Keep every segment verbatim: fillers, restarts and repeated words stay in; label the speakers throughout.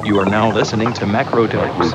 Speaker 1: You are now listening to Macrodose.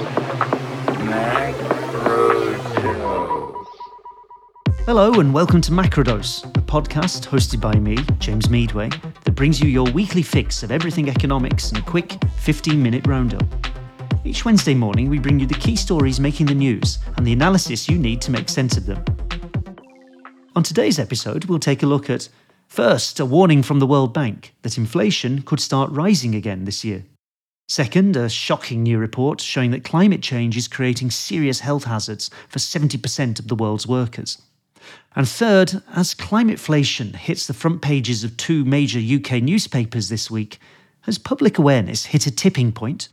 Speaker 2: Hello and welcome to Macrodose, a podcast hosted by me, James Meadway, that brings you your weekly fix of everything economics in a quick fifteen-minute roundup. Each Wednesday morning we bring you the key stories making the news and the analysis you need to make sense of them. On today's episode, we'll take a look at, first, a warning from the World Bank that inflation could start rising again this year. Second, a shocking new report showing that climate change is creating serious health hazards for seventy percent of the world's workers. And third, as climateflation hits the front pages of two major U K newspapers this week, has public awareness hit a tipping point?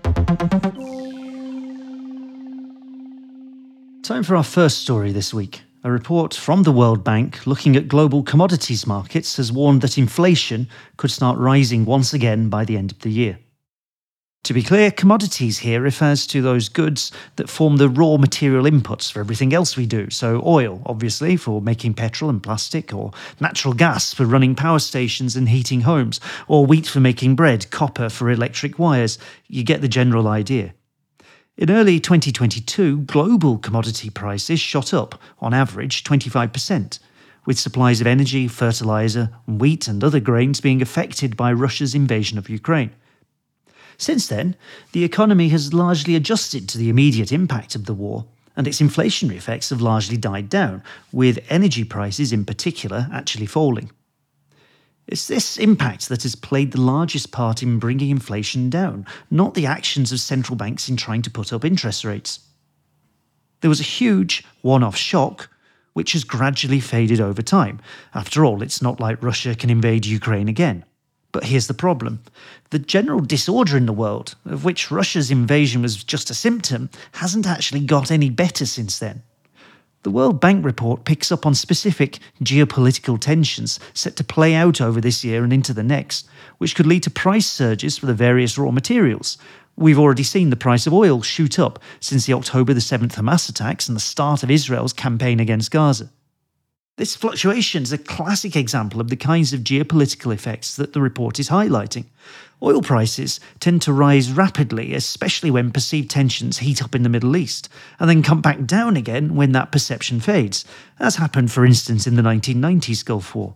Speaker 2: Time for our first story this week. A report from the World Bank looking at global commodities markets has warned that inflation could start rising once again by the end of the year. To be clear, commodities here refers to those goods that form the raw material inputs for everything else we do. So oil, obviously, for making petrol and plastic, or natural gas for running power stations and heating homes, or wheat for making bread, copper for electric wires. You get the general idea. In early twenty twenty-two, global commodity prices shot up, on average, twenty-five percent, with supplies of energy, fertilizer, wheat and other grains being affected by Russia's invasion of Ukraine. Since then, the economy has largely adjusted to the immediate impact of the war, and its inflationary effects have largely died down, with energy prices in particular actually falling. It's this impact that has played the largest part in bringing inflation down, not the actions of central banks in trying to put up interest rates. There was a huge one-off shock, which has gradually faded over time. After all, it's not like Russia can invade Ukraine again. But here's the problem. The general disorder in the world, of which Russia's invasion was just a symptom, hasn't actually got any better since then. The World Bank report picks up on specific geopolitical tensions set to play out over this year and into the next, which could lead to price surges for the various raw materials. We've already seen the price of oil shoot up since the October the seventh Hamas attacks and the start of Israel's campaign against Gaza. This fluctuation is a classic example of the kinds of geopolitical effects that the report is highlighting. Oil prices tend to rise rapidly, especially when perceived tensions heat up in the Middle East, and then come back down again when that perception fades, as happened, for instance, in the nineteen nineties Gulf War.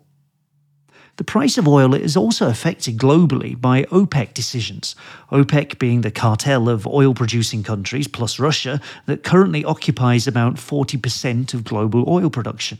Speaker 2: The price of oil is also affected globally by OPEC decisions, OPEC being the cartel of oil-producing countries, plus Russia, that currently occupies about forty percent of global oil production.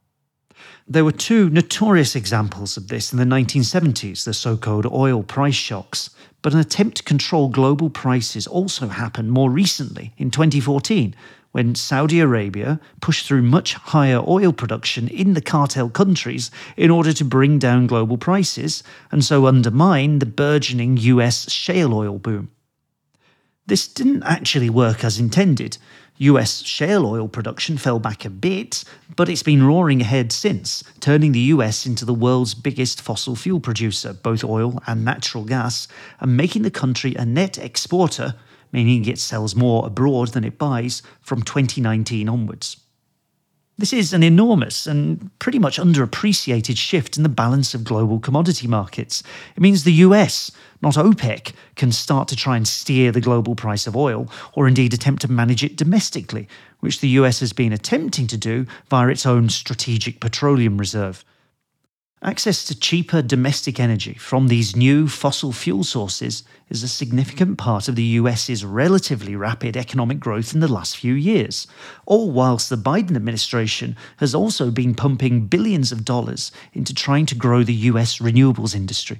Speaker 2: There were two notorious examples of this in the nineteen seventies, the so-called oil price shocks, but an attempt to control global prices also happened more recently in twenty fourteen, when Saudi Arabia pushed through much higher oil production in the cartel countries in order to bring down global prices and so undermine the burgeoning U S shale oil boom. This didn't actually work as intended. U S shale oil production fell back a bit, but it's been roaring ahead since, turning the U S into the world's biggest fossil fuel producer, both oil and natural gas, and making the country a net exporter, meaning it sells more abroad than it buys, from twenty nineteen onwards. This is an enormous and pretty much underappreciated shift in the balance of global commodity markets. It means the U S, not OPEC, can start to try and steer the global price of oil, or indeed attempt to manage it domestically, which the U S has been attempting to do via its own strategic petroleum reserve. Access to cheaper domestic energy from these new fossil fuel sources is a significant part of the U S's relatively rapid economic growth in the last few years, all whilst the Biden administration has also been pumping billions of dollars into trying to grow the U S renewables industry.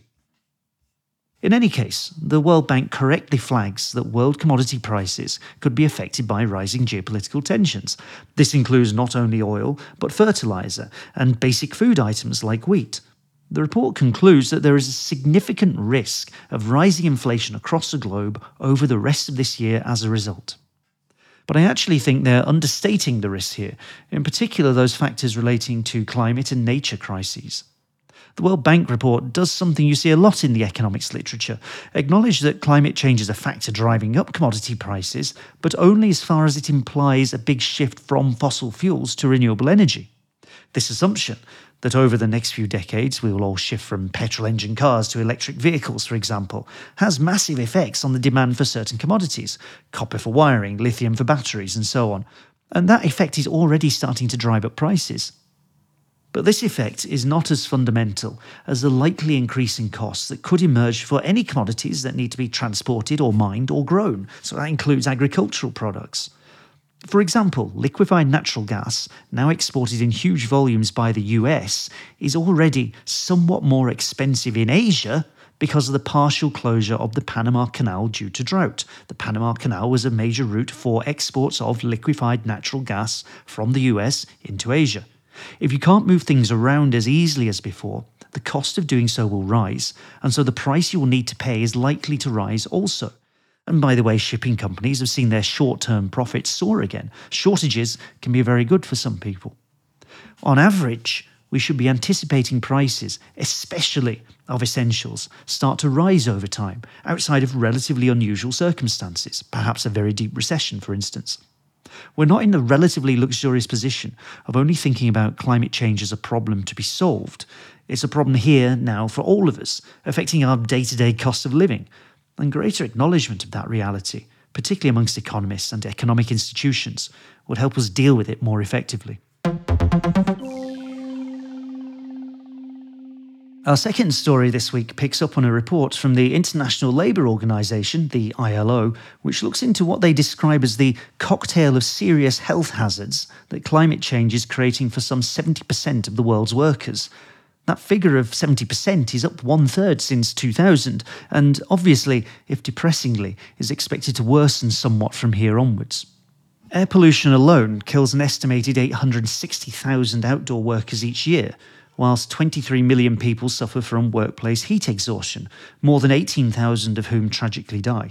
Speaker 2: In any case, the World Bank correctly flags that world commodity prices could be affected by rising geopolitical tensions. This includes not only oil, but fertilizer and basic food items like wheat. The report concludes that there is a significant risk of rising inflation across the globe over the rest of this year as a result. But I actually think they're understating the risks here, in particular those factors relating to climate and nature crises. The World Bank report does something you see a lot in the economics literature, acknowledge that climate change is a factor driving up commodity prices, but only as far as it implies a big shift from fossil fuels to renewable energy. This assumption, that over the next few decades we will all shift from petrol engine cars to electric vehicles, for example, has massive effects on the demand for certain commodities, copper for wiring, lithium for batteries, and so on. And that effect is already starting to drive up prices. But this effect is not as fundamental as the likely increase in costs that could emerge for any commodities that need to be transported or mined or grown, so that includes agricultural products. For example, liquefied natural gas, now exported in huge volumes by the U S, is already somewhat more expensive in Asia because of the partial closure of the Panama Canal due to drought. The Panama Canal was a major route for exports of liquefied natural gas from the U S into Asia. If you can't move things around as easily as before, the cost of doing so will rise, and so the price you will need to pay is likely to rise also. And by the way, shipping companies have seen their short-term profits soar again. Shortages can be very good for some people. On average, we should be anticipating prices, especially of essentials, start to rise over time, outside of relatively unusual circumstances, perhaps a very deep recession, for instance. We're not in the relatively luxurious position of only thinking about climate change as a problem to be solved. It's a problem here now for all of us, affecting our day-to-day cost of living. And greater acknowledgement of that reality, particularly amongst economists and economic institutions, would help us deal with it more effectively. Our second story this week picks up on a report from the International Labour Organization, the I L O, which looks into what they describe as the cocktail of serious health hazards that climate change is creating for some seventy percent of the world's workers. That figure of seventy percent is up one-third since two thousand, and obviously, if depressingly, is expected to worsen somewhat from here onwards. Air pollution alone kills an estimated eight hundred sixty thousand outdoor workers each year, whilst twenty-three million people suffer from workplace heat exhaustion, more than eighteen thousand of whom tragically die.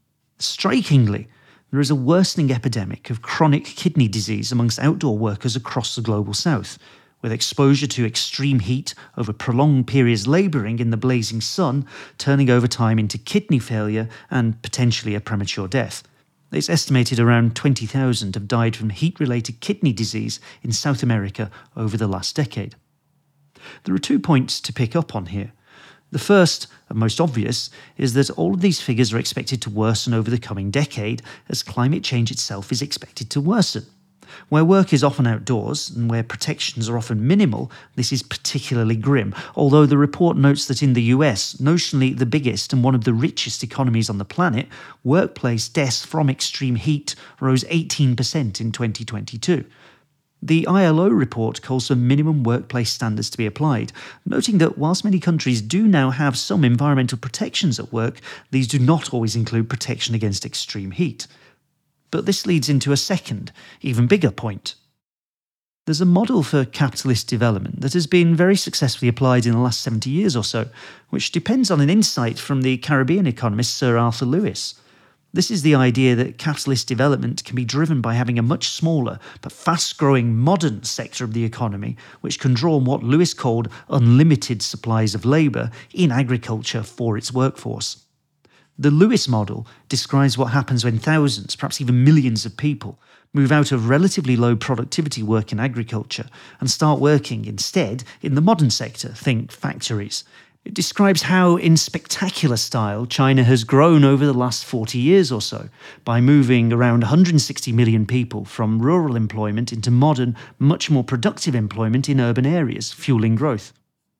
Speaker 2: Strikingly, there is a worsening epidemic of chronic kidney disease amongst outdoor workers across the global south, with exposure to extreme heat over prolonged periods labouring in the blazing sun turning over time into kidney failure and potentially a premature death. It's estimated around twenty thousand have died from heat-related kidney disease in South America over the last decade. There are two points to pick up on here. The first, and most obvious, is that all of these figures are expected to worsen over the coming decade as climate change itself is expected to worsen. Where work is often outdoors and where protections are often minimal, this is particularly grim, although the report notes that in the U S, notionally the biggest and one of the richest economies on the planet, workplace deaths from extreme heat rose eighteen percent in twenty twenty-two. The I L O report calls for minimum workplace standards to be applied, noting that whilst many countries do now have some environmental protections at work, these do not always include protection against extreme heat. But this leads into a second, even bigger point. There's a model for capitalist development that has been very successfully applied in the last seventy years or so, which depends on an insight from the Caribbean economist Sir Arthur Lewis. This is the idea that capitalist development can be driven by having a much smaller but fast-growing modern sector of the economy, which can draw on what Lewis called unlimited supplies of labour in agriculture for its workforce. The Lewis model describes what happens when thousands, perhaps even millions of people move out of relatively low productivity work in agriculture and start working instead in the modern sector, think factories. It describes how, in spectacular style, China has grown over the last forty years or so by moving around one hundred sixty million people from rural employment into modern, much more productive employment in urban areas, fueling growth.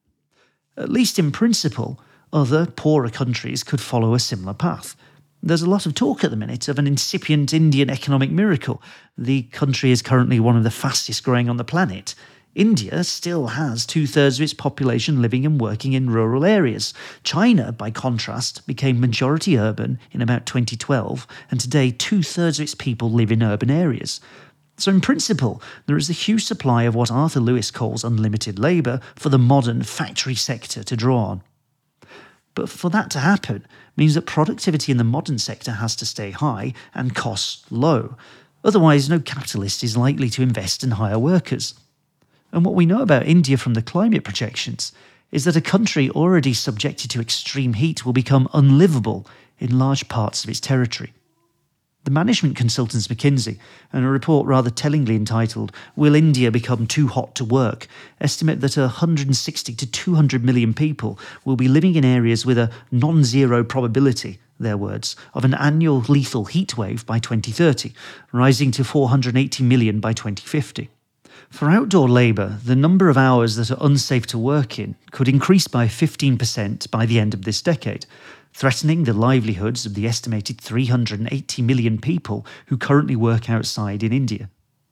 Speaker 2: At least in principle, other, poorer countries could follow a similar path. There's a lot of talk at the minute of an incipient Indian economic miracle. The country is currently one of the fastest growing on the planet. India still has two-thirds of its population living and working in rural areas. China, by contrast, became majority urban in about twenty twelve, and today two-thirds of its people live in urban areas. So in principle, there is a huge supply of what Arthur Lewis calls unlimited labour for the modern factory sector to draw on. But for that to happen means that productivity in the modern sector has to stay high and costs low. Otherwise, no capitalist is likely to invest and hire workers. And what we know about India from the climate projections is that a country already subjected to extreme heat will become unlivable in large parts of its territory. The management consultants McKinsey, and a report rather tellingly entitled "Will India Become Too Hot to Work?" estimate that one hundred sixty to two hundred million people will be living in areas with a non-zero probability, their words, of an annual lethal heatwave by twenty thirty, rising to four hundred eighty million by twenty fifty. For outdoor labour, the number of hours that are unsafe to work in could increase by fifteen percent by the end of this decade, threatening the livelihoods of the estimated three hundred eighty million people who currently work outside in India.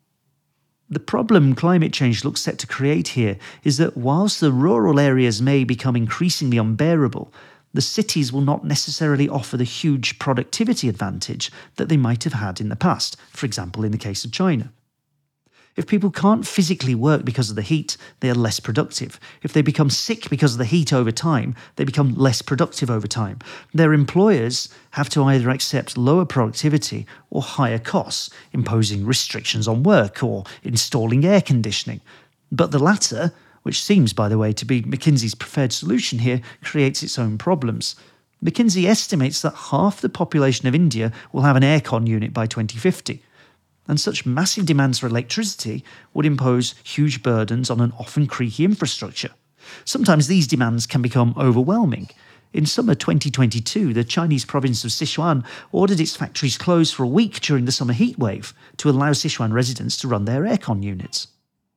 Speaker 2: The problem climate change looks set to create here is that whilst the rural areas may become increasingly unbearable, the cities will not necessarily offer the huge productivity advantage that they might have had in the past, for example in the case of China. If people can't physically work because of the heat, they are less productive. If they become sick because of the heat over time, they become less productive over time. Their employers have to either accept lower productivity or higher costs, imposing restrictions on work or installing air conditioning. But the latter, which seems, by the way, to be McKinsey's preferred solution here, creates its own problems. McKinsey estimates that half the population of India will have an aircon unit by twenty fifty. And such massive demands for electricity would impose huge burdens on an often creaky infrastructure. Sometimes these demands can become overwhelming. In summer twenty twenty-two, the Chinese province of Sichuan ordered its factories closed for a week during the summer heatwave to allow Sichuan residents to run their aircon units.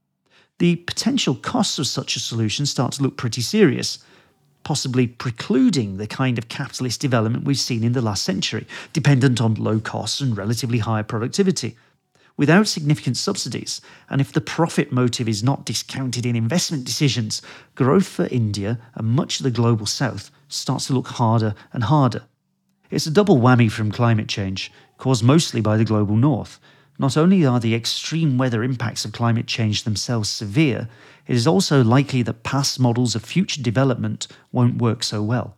Speaker 2: The potential costs of such a solution start to look pretty serious, possibly precluding the kind of capitalist development we've seen in the last century, dependent on low costs and relatively high productivity. Without significant subsidies, and if the profit motive is not discounted in investment decisions, growth for India and much of the global south starts to look harder and harder. It's a double whammy from climate change, caused mostly by the global north. Not only are the extreme weather impacts of climate change themselves severe, it is also likely that past models of future development won't work so well.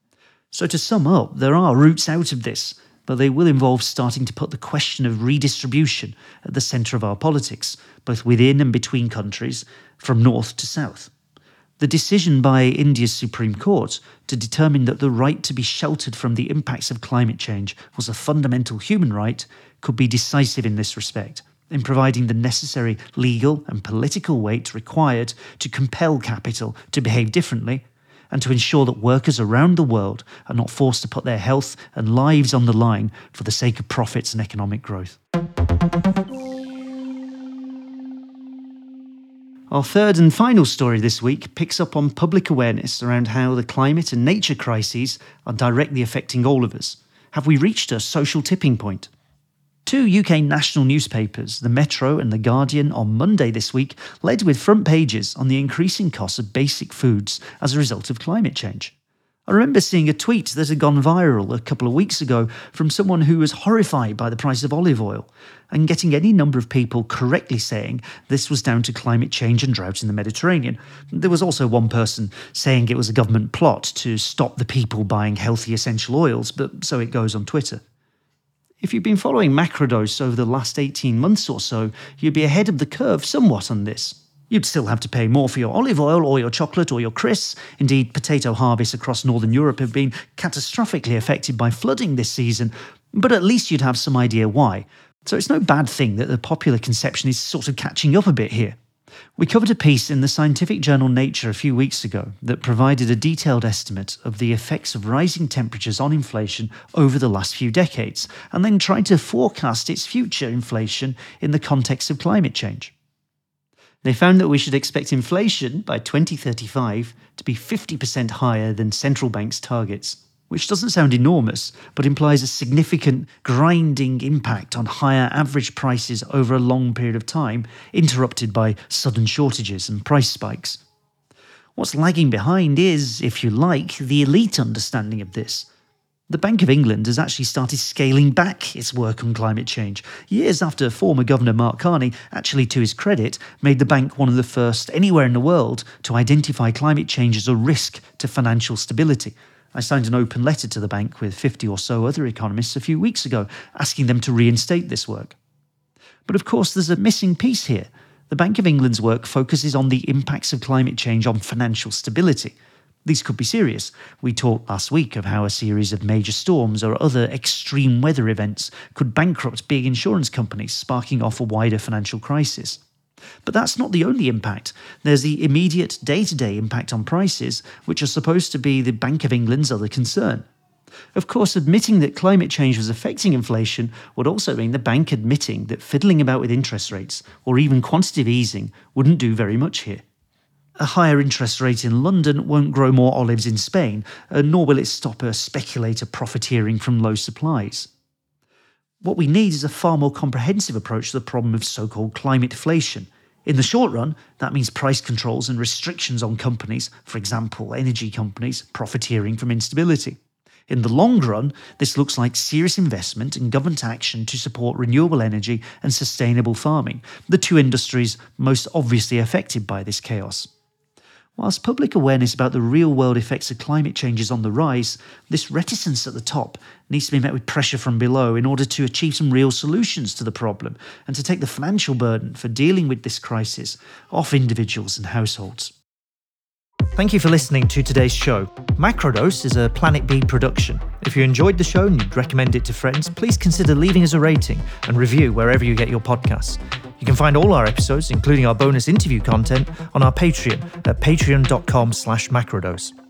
Speaker 2: So to sum up, there are routes out of this, but they will involve starting to put the question of redistribution at the centre of our politics, both within and between countries, from north to south. The decision by India's Supreme Court to determine that the right to be sheltered from the impacts of climate change was a fundamental human right could be decisive in this respect, in providing the necessary legal and political weight required to compel capital to behave differently, and to ensure that workers around the world are not forced to put their health and lives on the line for the sake of profits and economic growth. Our third and final story this week picks up on public awareness around how the climate and nature crises are directly affecting all of us. Have we reached a social tipping point? Two U K national newspapers, The Metro and The Guardian, on Monday this week led with front pages on the increasing costs of basic foods as a result of climate change. I remember seeing a tweet that had gone viral a couple of weeks ago from someone who was horrified by the price of olive oil, and getting any number of people correctly saying this was down to climate change and drought in the Mediterranean. There was also one person saying it was a government plot to stop the people buying healthy essential oils, but so it goes on Twitter. If you've been following Macrodose over the last eighteen months or so, you'd be ahead of the curve somewhat on this. You'd still have to pay more for your olive oil or your chocolate or your crisps. Indeed, potato harvests across Northern Europe have been catastrophically affected by flooding this season, but at least you'd have some idea why. So it's no bad thing that the popular conception is sort of catching up a bit here. We covered a piece in the scientific journal Nature a few weeks ago that provided a detailed estimate of the effects of rising temperatures on inflation over the last few decades, and then tried to forecast its future inflation in the context of climate change. They found that we should expect inflation by twenty thirty-five to be fifty percent higher than central banks' targets, which doesn't sound enormous, but implies a significant grinding impact on higher average prices over a long period of time, interrupted by sudden shortages and price spikes. What's lagging behind is, if you like, the elite understanding of this. The Bank of England has actually started scaling back its work on climate change, years after former Governor Mark Carney, actually to his credit, made the bank one of the first anywhere in the world to identify climate change as a risk to financial stability. I signed an open letter to the bank with fifty or so other economists a few weeks ago, asking them to reinstate this work. But of course there's a missing piece here. The Bank of England's work focuses on the impacts of climate change on financial stability. These could be serious. We talked last week of how a series of major storms or other extreme weather events could bankrupt big insurance companies, sparking off a wider financial crisis. But that's not the only impact. There's the immediate day-to-day impact on prices, which are supposed to be the Bank of England's other concern. Of course, admitting that climate change was affecting inflation would also mean the bank admitting that fiddling about with interest rates, or even quantitative easing, wouldn't do very much here. A higher interest rate in London won't grow more olives in Spain, uh, nor will it stop a speculator profiteering from low supplies. What we need is a far more comprehensive approach to the problem of so-called climateflation. In the short run, that means price controls and restrictions on companies, for example, energy companies, profiteering from instability. In the long run, this looks like serious investment and government action to support renewable energy and sustainable farming, the two industries most obviously affected by this chaos. Whilst public awareness about the real-world effects of climate change is on the rise, this reticence at the top needs to be met with pressure from below in order to achieve some real solutions to the problem and to take the financial burden for dealing with this crisis off individuals and households. Thank you for listening to today's show. Macrodose is a Planet B production. If you enjoyed the show and you'd recommend it to friends, please consider leaving us a rating and review wherever you get your podcasts. You can find all our episodes, including our bonus interview content, on our Patreon at patreon.com slash macrodose.